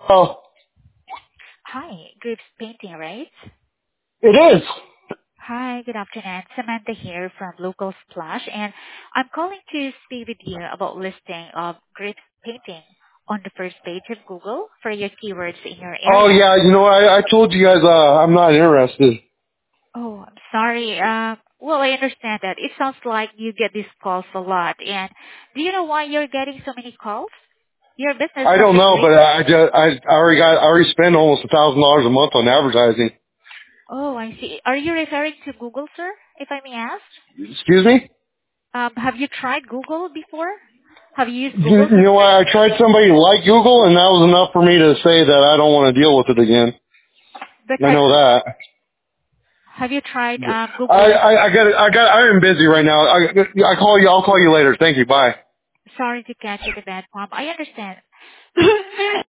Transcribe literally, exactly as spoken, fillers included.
Oh, Hi, Grips Painting, right? it is. Hi, good afternoon. Samantha here from Local Splash, and I'm calling to speak with you about listing of Grips Painting on the first page of Google for your keywords in your Oh area. yeah, you know, I, I told you guys uh, I'm not interested. Oh, I'm sorry. Uh, well, I understand that. It sounds like you get these calls a lot. And do you know why you're getting so many calls? Your business I has don't been know, doing. but I just I, I already got I already spend almost a thousand dollars a month on advertising. Oh, I see. Are you referring to Google, sir, if I may ask? Excuse me? Um, have you tried Google before? Have you used You, Google you to know what? search? I tried somebody like Google, and that was enough for me to say that I don't want to deal with it again. But I have, know that. have you tried um, I Google? I, I got I got I am busy right now. I I call you. I'll call you later. Thank you. Bye. Sorry to catch you at a bad time. I understand.